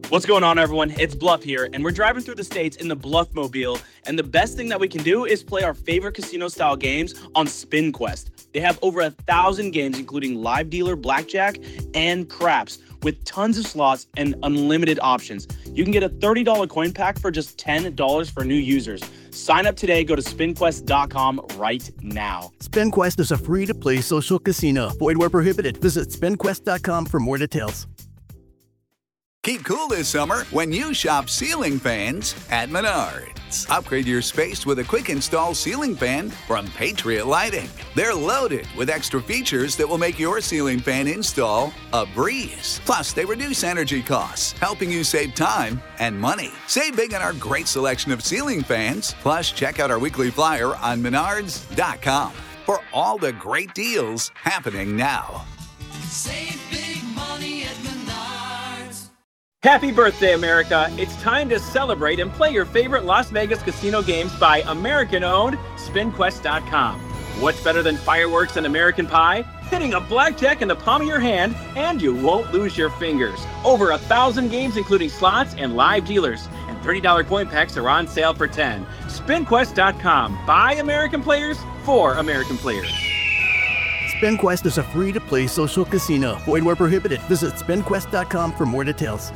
What's going on, everyone? It's Bluff here, and we're driving through the states in the Bluffmobile, and the best thing that we can do is play our favorite casino-style games on SpinQuest. They have over 1,000 games, including live dealer, blackjack, and craps, with tons of slots and unlimited options. You can get a $30 coin pack for just $10 for new users. Sign up today. Go to spinquest.com right now. SpinQuest is a free-to-play social casino. Void where prohibited. Visit spinquest.com for more details. Keep cool this summer when you shop ceiling fans at Menards. Upgrade your space with a quick install ceiling fan from Patriot Lighting. They're loaded with extra features that will make your ceiling fan install a breeze. Plus, they reduce energy costs, helping you save time and money. Save big on our great selection of ceiling fans. Plus, check out our weekly flyer on menards.com for all the great deals happening now. Save big money at Menards. Happy birthday, America. It's time to celebrate and play your favorite Las Vegas casino games by American-owned SpinQuest.com. What's better than fireworks and American pie? Hitting a blackjack in the palm of your hand, and you won't lose your fingers. Over 1,000 games, including slots and live dealers. And $30 coin packs are on sale for $10. SpinQuest.com. By American players, for American players. SpinQuest is a free-to-play social casino. Void where prohibited. Visit spinquest.com for more details.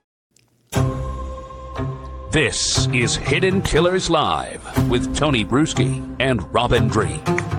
This is Hidden Killers Live with Tony Bruschi and Robin Dreek.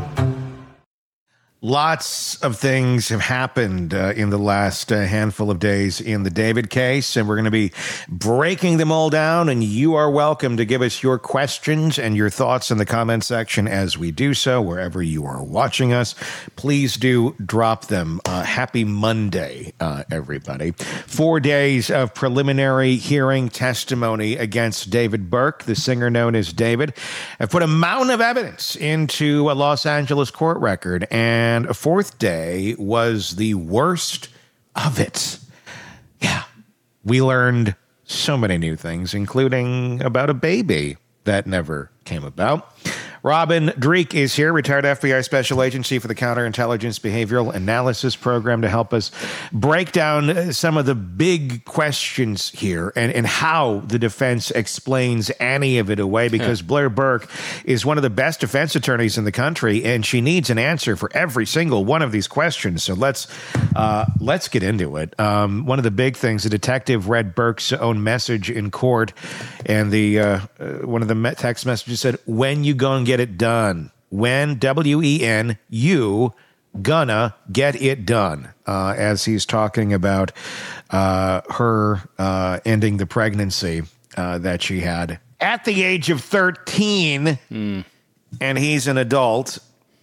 Lots of things have happened in the last handful of days in the David case, and we're going to be breaking them all down, and you are welcome to give us your questions and your thoughts in the comment section as we do so, wherever you are watching us. Please do drop them. Happy Monday, everybody. 4 days of preliminary hearing testimony against David Burke, the singer known as David, have put a mountain of evidence into a Los Angeles court record, and a fourth day was the worst of it. Yeah, we learned so many new things, including about a baby that never came about. Robin Dreek is here, retired FBI Special Agency for the Counterintelligence Behavioral Analysis Program, to help us break down some of the big questions here and how the defense explains any of it away, because Blair Burke is one of the best defense attorneys in the country, and she needs an answer for every single one of these questions. So let's get into it. One of the big things, the detective read Burke's own message in court, and the one of the text messages said, "When you gonna get it done? When, W-E-N, you gonna get it done," as he's talking about her ending the pregnancy that she had at the age of 13, and he's an adult.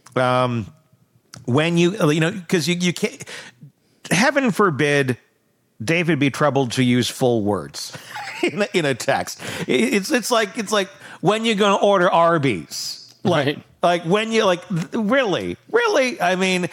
When you know, because you can't, heaven forbid, David be troubled to use full words in a text. It's like when you're going to order Arby's. Right. Like when you really? I mean,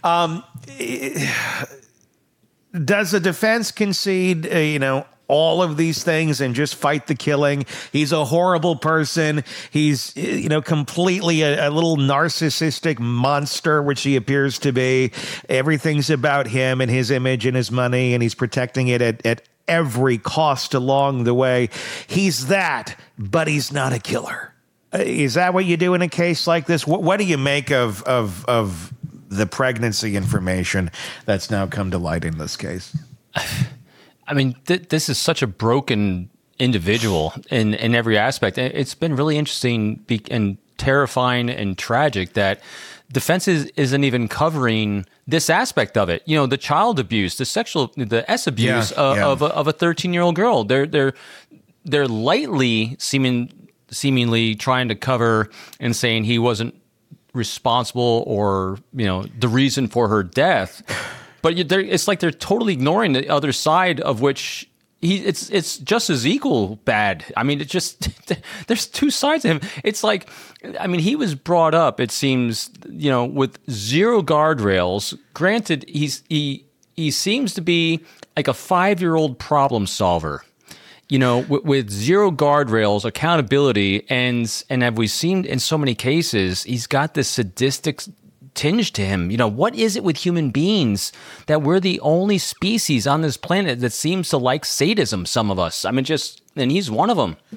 does the defense concede, all of these things and just fight the killing? He's a horrible person. He's, completely a little narcissistic monster, which he appears to be. Everything's about him and his image and his money, and he's protecting it at every cost along the way. He's that, but he's not a killer. Is that what you do in a case like this? What do you make of the pregnancy information that's now come to light in this case? I mean, this is such a broken individual in every aspect. It's been really interesting and terrifying and tragic that defense isn't even covering this aspect of it. The child abuse, the S abuse of a 13-year-old girl. They're lightly seemingly trying to cover and saying he wasn't responsible or, the reason for her death. But it's like they're totally ignoring the other side, of which it's just as equal bad. I mean, it just there's two sides of him. It's like, I mean, he was brought up, it seems, with zero guardrails. Granted, he seems to be like a 5-year-old problem solver. With zero guardrails, accountability, and have we seen in so many cases, he's got this sadistic tinge to him. You know, what is it with human beings that we're the only species on this planet that seems to like sadism, some of us? I mean, and he's one of them.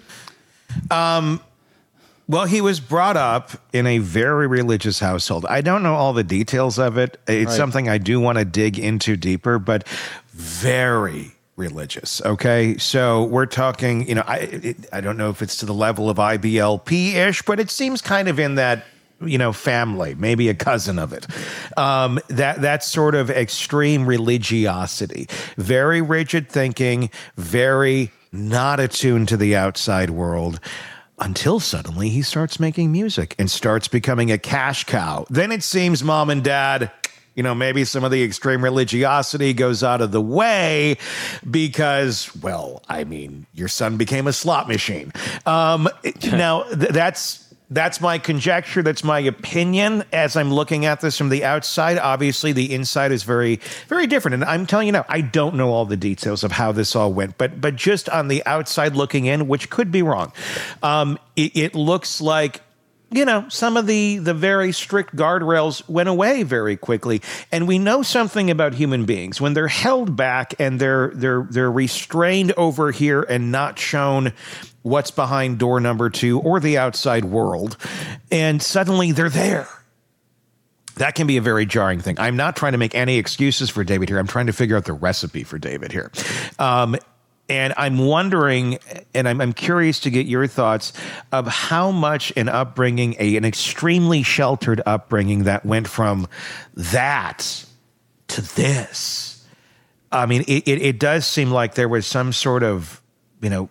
Well, he was brought up in a very religious household. I don't know all the details of it. It's something I do want to dig into deeper, but very religious. Okay. So we're talking, you know, I don't know if it's to the level of IBLP-ish, but it seems kind of in that, you know, family, maybe a cousin of it. That sort of extreme religiosity, very rigid thinking, very not attuned to the outside world. Until suddenly he starts making music and starts becoming a cash cow. Then it seems mom and dad, you know, maybe some of the extreme religiosity goes out of the way because, well, I mean, your son became a slot machine. Now, that's my conjecture. That's my opinion as I'm looking at this from the outside. Obviously, the inside is very, very different. And I'm telling you now, I don't know all the details of how this all went, but just on the outside looking in, which could be wrong, it looks like, you know, some of the very strict guardrails went away very quickly. And we know something about human beings. When they're held back and they're restrained over here and not shown what's behind door number 2 or the outside world, and suddenly they're there. That can be a very jarring thing. I'm not trying to make any excuses for David here. I'm trying to figure out the recipe for David here. And I'm wondering, and I'm curious to get your thoughts of how much an upbringing, an extremely sheltered upbringing that went from that to this. I mean, it does seem like there was some sort of, you know,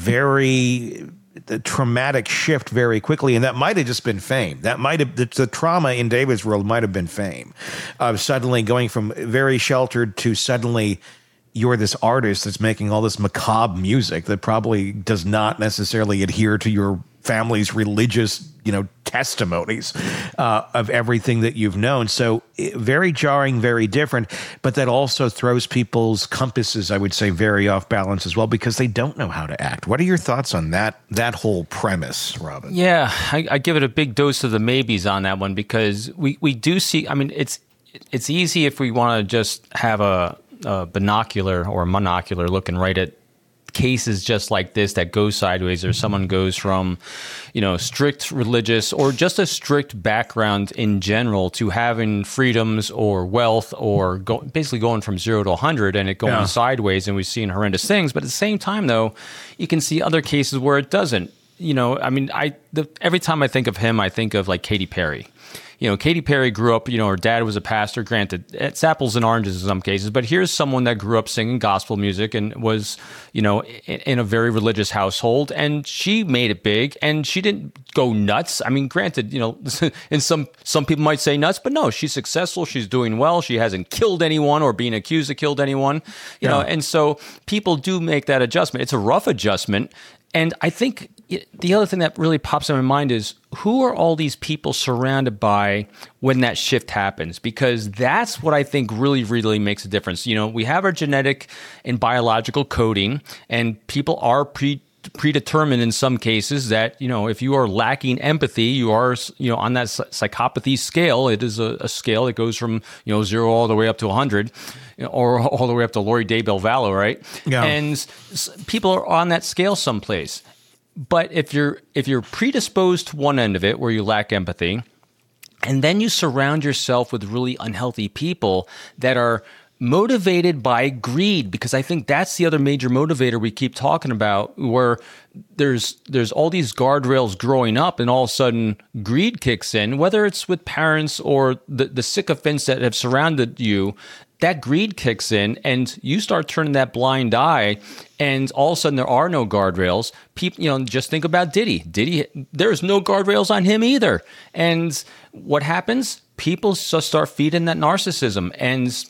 very traumatic shift very quickly, and that might have just been fame. That might have the trauma in David's world might have been fame of suddenly going from very sheltered to suddenly you're this artist that's making all this macabre music that probably does not necessarily adhere to your family's religious, you know, testimonies of everything that you've known. So very jarring, very different, but that also throws people's compasses, I would say, very off balance as well, because they don't know how to act. What are your thoughts on that whole premise, Robin? Yeah, I give it a big dose of the maybes on that one, because we do see, I mean, it's easy if we want to just have a binocular or a monocular looking right at cases just like this that go sideways, or someone goes from, you know, strict religious or just a strict background in general to having freedoms or wealth, or basically going from 0 to 100 and it going sideways, and we've seen horrendous things. But at the same time, though, you can see other cases where it doesn't. You know, I mean, every time I think of him, I think of like Katy Perry. You know, Katy Perry grew up, you know, her dad was a pastor. Granted, it's apples and oranges in some cases, but here's someone that grew up singing gospel music and was, you know, in a very religious household, and she made it big, and she didn't go nuts. I mean, granted, you know, and some people might say nuts, but no, she's successful. She's doing well. She hasn't killed anyone or being accused of killed anyone, you know, and so people do make that adjustment. It's a rough adjustment. And I think the other thing that really pops in my mind is, who are all these people surrounded by when that shift happens? Because that's what I think really, really makes a difference. You know, we have our genetic and biological coding, and people are predetermined in some cases that, you know, if you are lacking empathy, you are, you know, on that psychopathy scale. It is a scale that goes from, you know, 0 all the way up to 100, you know, or all the way up to Lori Daybell Vallow, right? Yeah. And people are on that scale someplace. But if you're predisposed to one end of it, where you lack empathy, and then you surround yourself with really unhealthy people that are motivated by greed, because I think that's the other major motivator we keep talking about, where there's all these guardrails growing up, and all of a sudden greed kicks in, whether it's with parents or the sycophants that have surrounded you. That greed kicks in, and you start turning that blind eye, and all of a sudden there are no guardrails. People, you know, just think about Diddy. There's no guardrails on him either. And what happens? People just start feeding that narcissism, and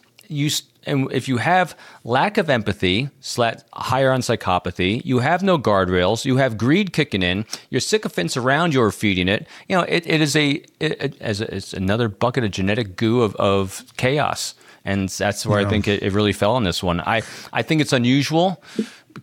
if you have lack of empathy, higher on psychopathy, you have no guardrails, you have greed kicking in, your sycophants around you are feeding it. You know, it's another bucket of genetic goo of chaos. And that's where I think it really fell on this one. I think it's unusual,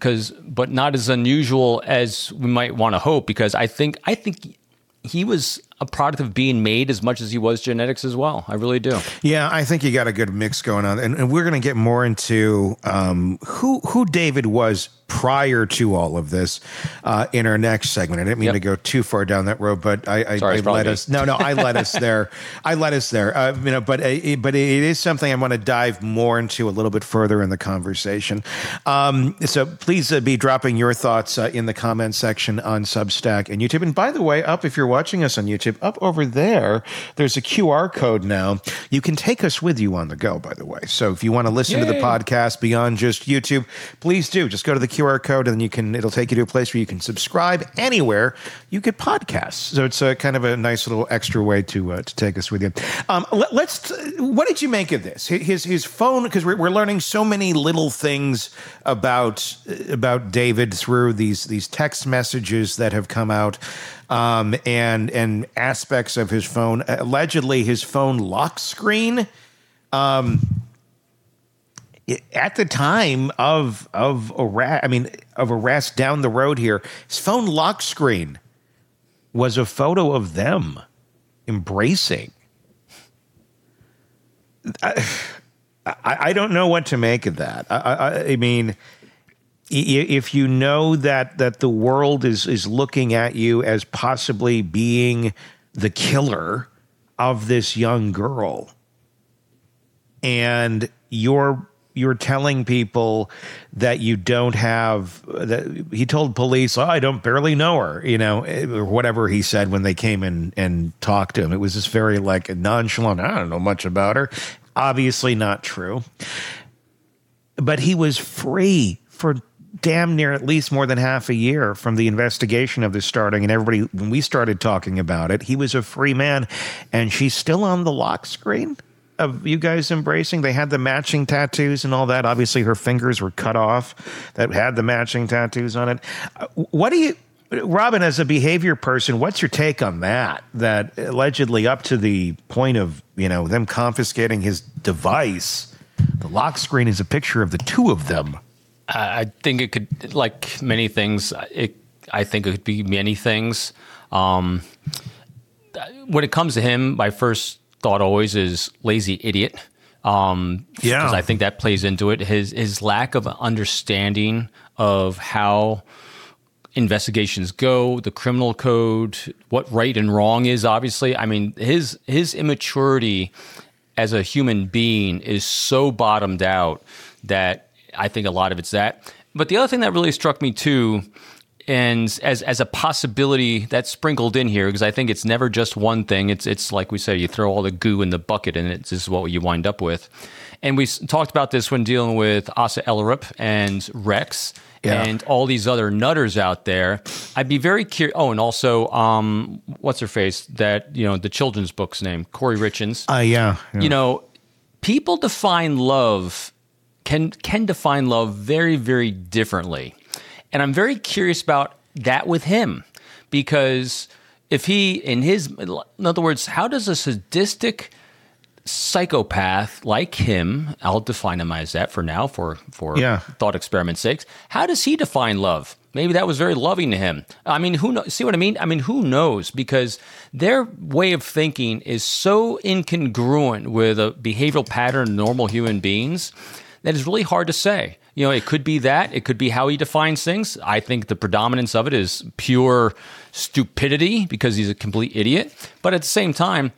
but not as unusual as we might want to hope, because I think he was a product of being made as much as he was genetics as well. I really do. Yeah, I think you got a good mix going on, and we're going to get more into who David was prior to all of this in our next segment. I didn't mean to go too far down that road, but I led us. No, I led us there. I led us there. But it is something I want to dive more into a little bit further in the conversation. So please be dropping your thoughts in the comment section on Substack and YouTube. And by the way, if you're watching us on YouTube, up over there's a QR code now. You can take us with you on the go, by the way. So if you want to listen to the podcast beyond just YouTube, please do. Just go to the QR code and then it'll take you to a place where you can subscribe anywhere you get podcasts. So it's a kind of a nice little extra way to take us with you. What did you make of this? His phone, because we're learning so many little things about David through these text messages that have come out. And aspects of his phone, allegedly his phone lock screen, at the time of arrest down the road here, his phone lock screen was a photo of them embracing. I don't know what to make of that. I mean, if you know that the world is looking at you as possibly being the killer of this young girl, and you're telling people that you don't have that, he told police, I don't barely know her, or whatever he said when they came in and talked to him. It was just very like nonchalant. I don't know much about her. Obviously not true. But he was free for damn near at least more than half a year from the investigation of this starting, and everybody, when we started talking about it, he was a free man, and she's still on the lock screen of you guys embracing. They had the matching tattoos and all that. Obviously, her fingers were cut off that had the matching tattoos on it. What do you, Robin, as a behavior person, what's your take on that? That allegedly up to the point of, them confiscating his device, the lock screen is a picture of the two of them. I think it could, like many things, I think it could be many things. When it comes to him, my first thought always is lazy idiot. Because I think that plays into it. His lack of understanding of how investigations go, the criminal code, what right and wrong is, obviously. I mean, his immaturity as a human being is so bottomed out that I think a lot of it's that. But the other thing that really struck me too, and as a possibility that's sprinkled in here, because I think it's never just one thing. It's like we say, you throw all the goo in the bucket and this is what you wind up with. And we talked about this when dealing with Asa Ellerup and Rex and all these other nutters out there. I'd be very curious. Oh, and also, what's her face? That, the children's book's name, Corey Richins. People define love, can define love very, very differently. And I'm very curious about that with him, because if he, in other words, how does a sadistic psychopath like him, I'll define him as that for now, for thought experiment's sakes, how does he define love? Maybe that was very loving to him. I mean, who knows? See what I mean? I mean, who knows? Because their way of thinking is so incongruent with a behavioral pattern of normal human beings that is really hard to say. It could be that. It could be how he defines things. I think the predominance of it is pure stupidity because he's a complete idiot. But at the same time,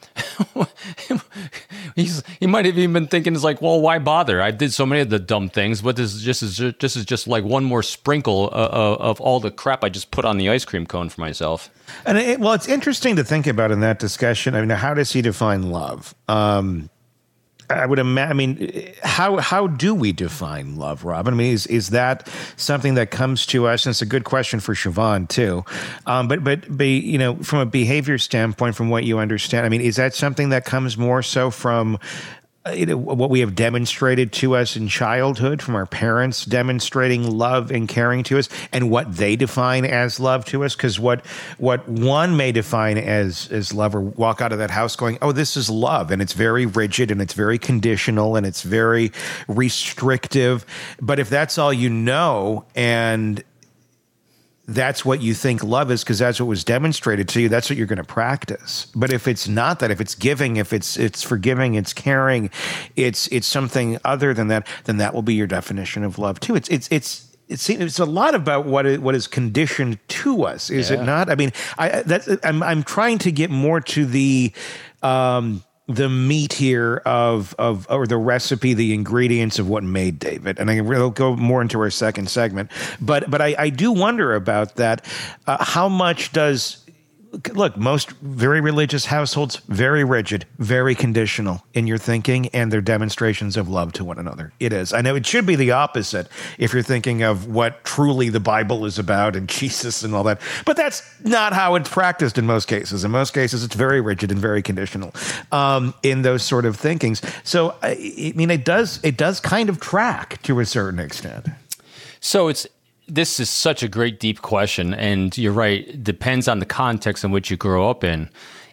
he might have even been thinking, it's like, well, why bother? I did so many of the dumb things, but this is just like one more sprinkle of all the crap I just put on the ice cream cone for myself. And it's interesting to think about in that discussion. I mean, how does he define love? I would imagine. I mean, how do we define love, Robin? I mean, is that something that comes to us? And it's a good question for Siobhan too. But from a behavior standpoint, from what you understand, I mean, is that something that comes more so from what we have demonstrated to us in childhood, from our parents demonstrating love and caring to us, and what they define as love to us? Because what one may define as love, or walk out of that house going, oh, this is love, and it's very rigid, and it's very conditional, and it's very restrictive. But if that's all you know, and that's what you think love is because that's what was demonstrated to you. That's what you're going to practice. But if it's not that, if it's giving, if it's forgiving, it's caring, it's something other than that, then that will be your definition of love too. It's a lot about what is conditioned to us, is it not? I mean, I'm trying to get more to the meat here or the recipe, the ingredients of what made David, and we'll go more into our second segment. But I do wonder about that. How much does look, most very religious households, very rigid, very conditional in your thinking and their demonstrations of love to one another. It is. I know it should be the opposite if you're thinking of what truly the Bible is about and Jesus and all that. But that's not how it's practiced in most cases. In most cases, it's very rigid and very conditional in those sort of thinkings. So, I mean, it does kind of track to a certain extent. So this is such a great, deep question, and you're right. It depends on the context in which you grow up in.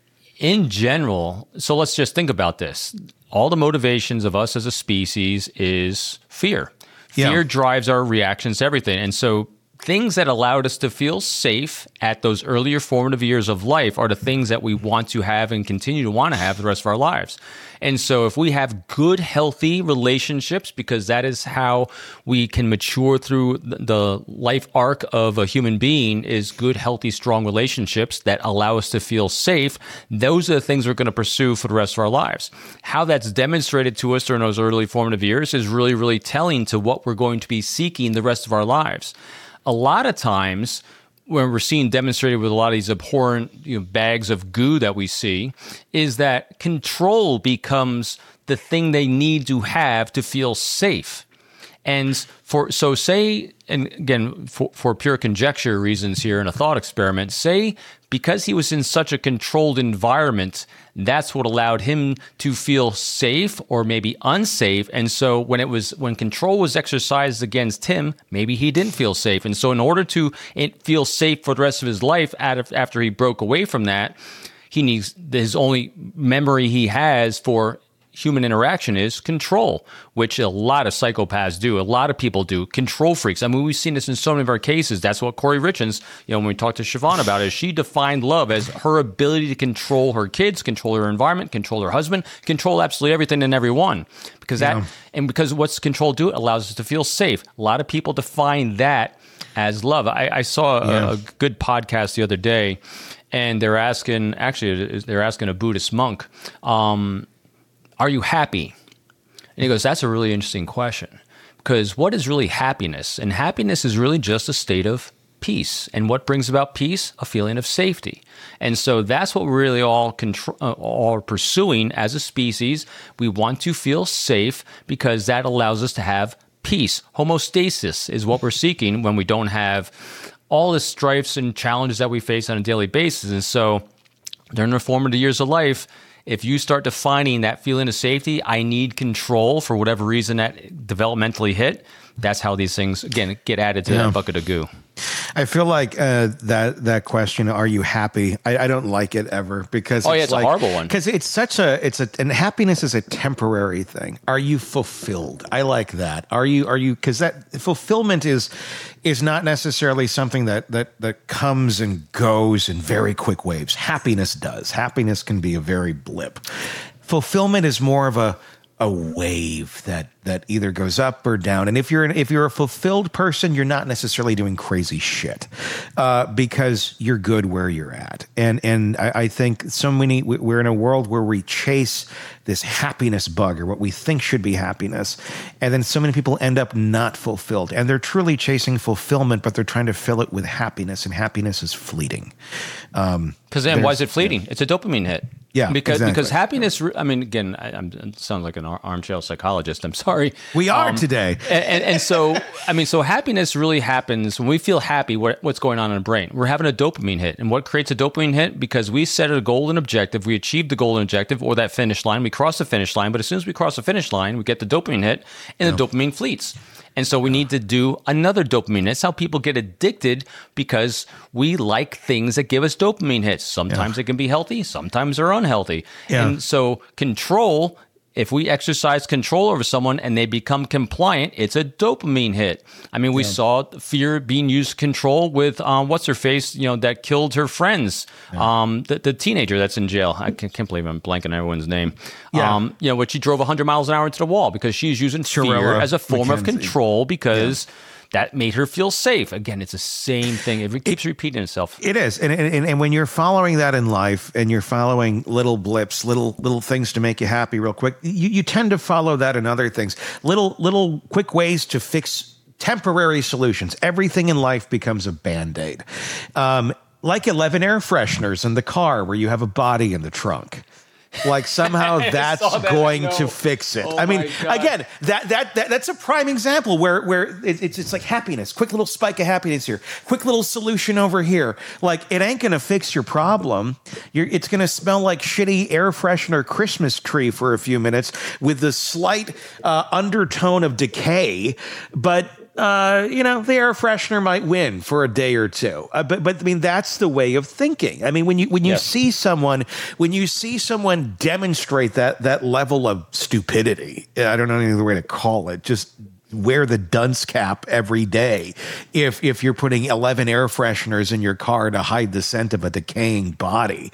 In general, so let's just think about this. All the motivations of us as a species is fear. Fear drives our reactions to everything. And so things that allowed us to feel safe at those earlier formative years of life are the things that we want to have and continue to want to have the rest of our lives. And so if we have good, healthy relationships, because that is how we can mature through the life arc of a human being, is good, healthy, strong relationships that allow us to feel safe, those are the things we're going to pursue for the rest of our lives. How that's demonstrated to us during those early formative years is really, really telling to what we're going to be seeking the rest of our lives. A lot of times, when we're seeing demonstrated with a lot of these abhorrent bags of goo that we see, is that control becomes the thing they need to have to feel safe. And say, and again, for pure conjecture reasons here in a thought experiment, say because he was in such a controlled environment, that's what allowed him to feel safe or maybe unsafe. And so when control was exercised against him, maybe he didn't feel safe. And so in order to feel safe for the rest of his life after he broke away from that, he needs his only memory he has for human interaction is control, which a lot of psychopaths do. A lot of people do. Control freaks. I mean, we've seen this in so many of our cases. That's what Corey Richens, when we talked to Siobhan about it, she defined love as her ability to control her kids, control her environment, control her husband, control absolutely everything and everyone. Because what's control do? It allows us to feel safe. A lot of people define that as love. I saw a good podcast the other day, and they're asking a Buddhist monk, are you happy? And he goes, that's a really interesting question, because what is really happiness? And happiness is really just a state of peace. And what brings about peace? A feeling of safety. And so that's what we're really all pursuing as a species. We want to feel safe because that allows us to have peace. Homeostasis is what we're seeking when we don't have all the strifes and challenges that we face on a daily basis. And so during the formative years of life, if you start defining that feeling of safety, I need control for whatever reason that developmentally hit, that's how these things, again, get added to that bucket of goo. I feel like that question, are you happy? I don't like it ever because it's a horrible one. Because and happiness is a temporary thing. Are you fulfilled? I like that. Are you, because that fulfillment is not necessarily something that comes and goes in very quick waves. Happiness does. Happiness can be a very blip. Fulfillment is more of a wave that either goes up or down. And if you're a fulfilled person, you're not necessarily doing crazy shit because you're good where you're at. And I think we're in a world where we chase this happiness bug, or what we think should be happiness. And then so many people end up not fulfilled, and they're truly chasing fulfillment, but they're trying to fill it with happiness, and happiness is fleeting. Because why is it fleeting? Yeah. It's a dopamine hit. Yeah, because happiness. I mean, again, I sound like an armchair psychologist. I'm sorry. We are today. And so, I mean, so happiness really happens when we feel happy. What's going on in the brain? We're having a dopamine hit, and what creates a dopamine hit? Because we set a goal and objective, we achieved the goal and objective, or that finish line. We cross the finish line, but as soon as we cross the finish line, we get the dopamine hit, and the dopamine fleets. And so we need to do another dopamine. That's how people get addicted, because we like things that give us dopamine hits. Sometimes it can be healthy, sometimes they're unhealthy. Yeah. And so control if we exercise control over someone and they become compliant, it's a dopamine hit. I mean, we saw fear being used to control with what's her face, that killed her friends, the teenager that's in jail. I can't believe I'm blanking on everyone's name. When she drove 100 miles an hour into the wall because she's using fear as a form of control because that made her feel safe. Again, it's the same thing. It keeps repeating itself. It is. And when you're following that in life and you're following little blips, little things to make you happy real quick, you tend to follow that in other things. Little quick ways to fix temporary solutions. Everything in life becomes a Band-Aid. Like 11 air fresheners in the car where you have a body in the trunk. Like somehow that's going to fix it. I mean, again, that's a prime example where it's like happiness, quick little spike of happiness here, quick little solution over here. Like it ain't going to fix your problem. It's going to smell like shitty air freshener Christmas tree for a few minutes with the slight undertone of decay, but the air freshener might win for a day or two. But I mean, that's the way of thinking. I mean, when you see someone demonstrate that level of stupidity, I don't know any other way to call it, just wear the dunce cap every day if you're putting 11 air fresheners in your car to hide the scent of a decaying body,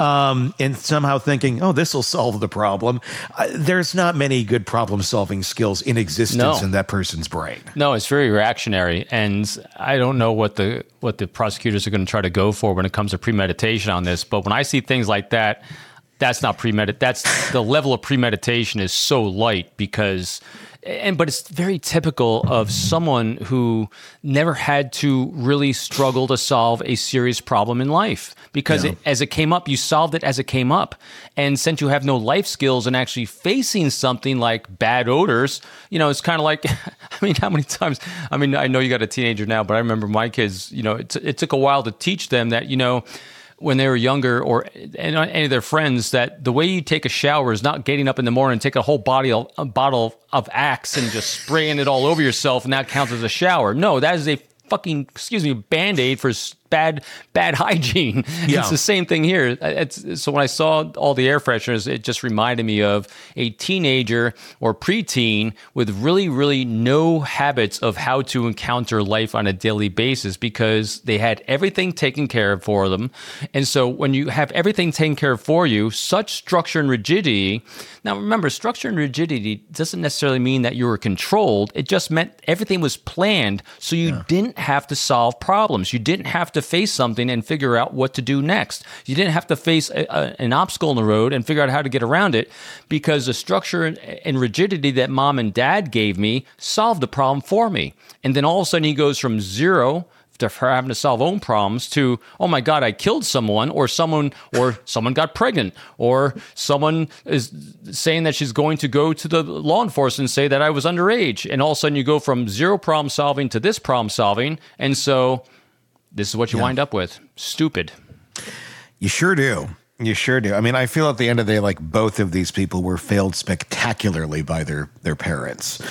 and somehow thinking, oh, this will solve the problem. There's not many good problem solving skills in existence in that person's brain. No, it's very reactionary, and I don't know what the prosecutors are going to try to go for when it comes to premeditation on this, but when I see things like that, that's not premeditation. That's the level of premeditation is so light because but it's very typical of someone who never had to really struggle to solve a serious problem in life because as it came up, you solved it as it came up. And since you have no life skills and actually facing something like bad odors, it's kind of like, I mean, how many times, I mean, I know you got a teenager now, but I remember my kids, it took a while to teach them that, when they were younger or any of their friends, that the way you take a shower is not getting up in the morning and take a whole bottle of Axe and just spraying it all over yourself and that counts as a shower. No, that is a fucking, Band-Aid for bad hygiene. Yeah. It's the same thing here. So when I saw all the air fresheners, it just reminded me of a teenager or preteen with really, really no habits of how to encounter life on a daily basis because they had everything taken care of for them. And so when you have everything taken care of for you, such structure and rigidity. Now remember, structure and rigidity doesn't necessarily mean that you were controlled. It just meant everything was planned so you didn't have to solve problems. You didn't have to face something and figure out what to do next. You didn't have to face an obstacle in the road and figure out how to get around it because the structure and rigidity that mom and dad gave me solved the problem for me. And then all of a sudden he goes from zero to having to solve own problems to, oh my God, I killed someone or someone got pregnant or someone is saying that she's going to go to the law enforcement and say that I was underage. And all of a sudden you go from zero problem solving to this problem solving. And so this is what you wind up with. Stupid. You sure do. You sure do. I mean, I feel at the end of the day, like both of these people were failed spectacularly by their parents.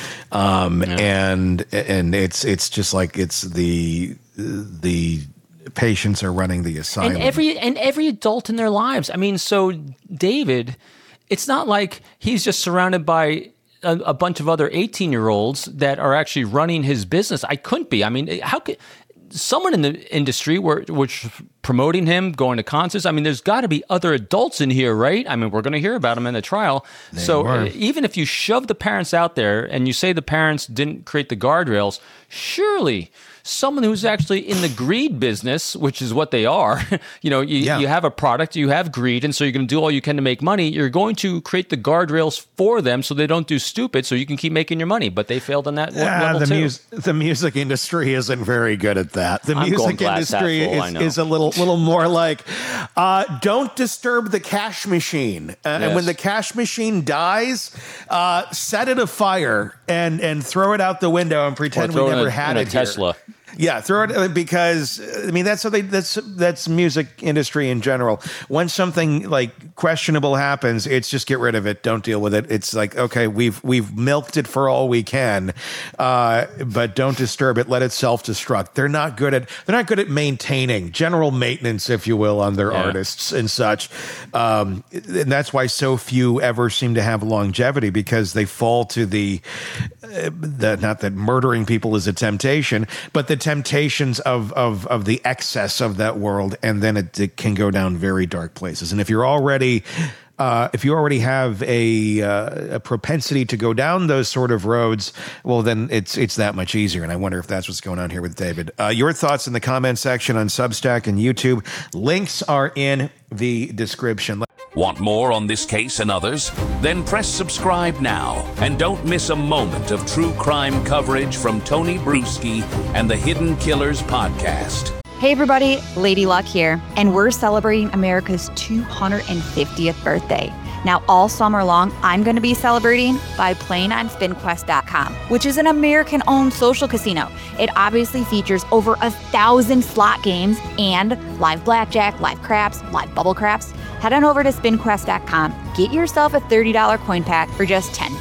And it's just like it's the patients are running the asylum. And every adult in their lives. I mean, so David, it's not like he's just surrounded by a bunch of other 18-year-olds that are actually running his business. I couldn't be. I mean, how could someone in the industry which promoting him, going to concerts? I mean, there's got to be other adults in here, right? I mean, we're going to hear about him in the trial. Even if you shove the parents out there and you say the parents didn't create the guardrails, surely someone who's actually in the greed business, which is what they are, you have a product, you have greed, and so you're going to do all you can to make money. You're going to create the guardrails for them so they don't do stupid, so you can keep making your money. But they failed on that level too. The music industry isn't very good at that. The music industry is a little more like, don't disturb the cash machine. And when the cash machine dies, set it afire and throw it out the window and pretend we never had it here. Tesla. Yeah, throw it because I mean that's music industry in general. When something like questionable happens, it's just get rid of it. Don't deal with it. It's like, okay, we've milked it for all we can, but don't disturb it. Let it self-destruct. They're not good at maintaining general maintenance, if you will, on their artists and such. And that's why so few ever seem to have longevity, because they fall to the not that murdering people is a temptation, but the temptations of the excess of that world, and then it can go down very dark places. And if you already have a propensity to go down those sort of roads, well, then it's that much easier. And I wonder if that's what's going on here with David. Your thoughts in the comment section on Substack and YouTube. Links are in the description. Want more on this case and others? Then press subscribe now and don't miss a moment of true crime coverage from Tony Bruschi and the Hidden Killers podcast. Hey everybody, Lady Luck here, and we're celebrating America's 250th birthday. Now, all summer long, I'm going to be celebrating by playing on SpinQuest.com, which is an American-owned social casino. It obviously features over 1,000 slot games and live blackjack, live craps, live bubble craps. Head on over to SpinQuest.com, get yourself a $30 coin pack for just $10.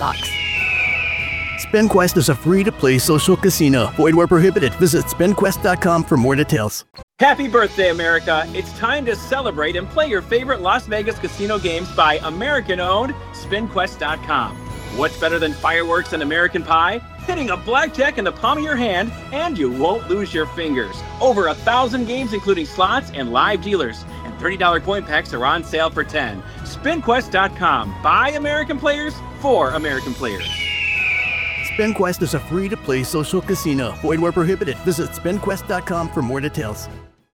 SpinQuest is a free-to-play social casino. Void where prohibited. Visit SpinQuest.com for more details. Happy birthday, America. It's time to celebrate and play your favorite Las Vegas casino games by American-owned SpinQuest.com. What's better than fireworks and American pie? Hitting a blackjack in the palm of your hand, and you won't lose your fingers. Over 1,000 games, including slots and live dealers. And $30 coin packs are on sale for $10. SpinQuest.com. By American players, for American players. SpinQuest is a free-to-play social casino. Void where prohibited. Visit SpinQuest.com for more details.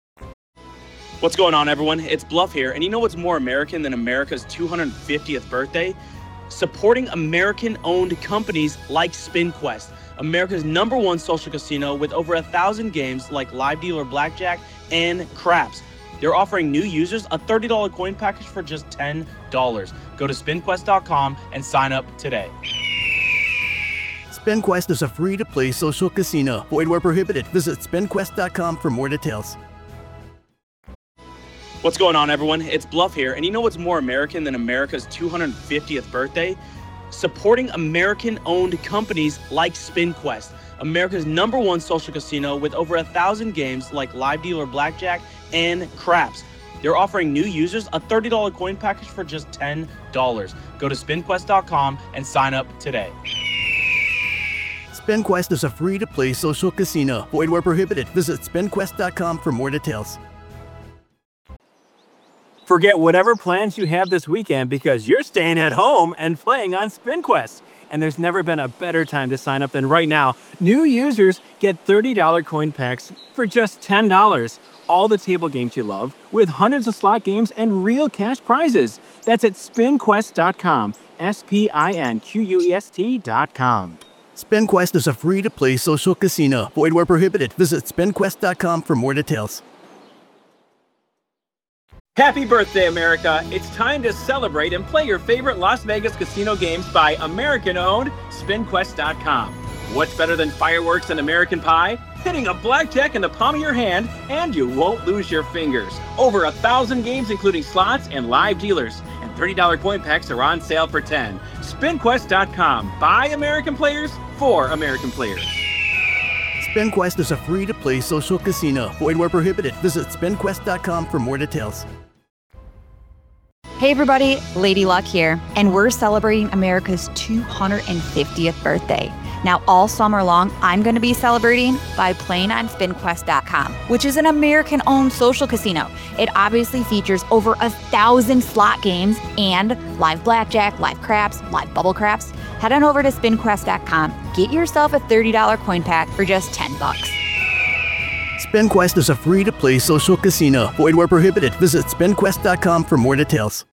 What's going on, everyone? It's Bluff here, and you know what's more American than America's 250th birthday? Supporting American-owned companies like SpinQuest, America's #1 social casino with over 1,000 games like live dealer blackjack and craps. They're offering new users a $30 coin package for just $10. Go to SpinQuest.com and sign up today. SpinQuest is a free-to-play social casino. Void where prohibited. Visit SpinQuest.com for more details. What's going on, everyone? It's Bluff here, and you know what's more American than America's 250th birthday? Supporting American-owned companies like SpinQuest, America's #1 social casino with over 1,000 games like live dealer blackjack and craps. They're offering new users a $30 coin package for just $10. Go to SpinQuest.com and sign up today. SpinQuest is a free-to-play social casino. Void where prohibited. Visit SpinQuest.com for more details. Forget whatever plans you have this weekend because you're staying at home and playing on SpinQuest. And there's never been a better time to sign up than right now. New users get $30 coin packs for just $10. All the table games you love, with hundreds of slot games and real cash prizes. That's at SpinQuest.com. SpinQuest.com. SpinQuest is a free-to-play social casino. Void where prohibited. Visit SpinQuest.com for more details. Happy birthday, America. It's time to celebrate and play your favorite Las Vegas casino games by American-owned SpinQuest.com. What's better than fireworks and American pie? Hitting a blackjack in the palm of your hand, and you won't lose your fingers. Over 1,000 games, including slots and live dealers. And $30 coin packs are on sale for $10. SpinQuest.com. By American players, for American players. SpinQuest is a free-to-play social casino. Void where prohibited. Visit SpinQuest.com for more details. Hey everybody, Lady Luck here, and we're celebrating America's 250th birthday. Now, all summer long, I'm going to be celebrating by playing on SpinQuest.com, which is an American-owned social casino. It obviously features over 1,000 slot games and live blackjack, live craps, live bubble craps. Head on over to SpinQuest.com, get yourself a $30 coin pack for just $10. SpinQuest is a free-to-play social casino. Void where prohibited. Visit SpinQuest.com for more details.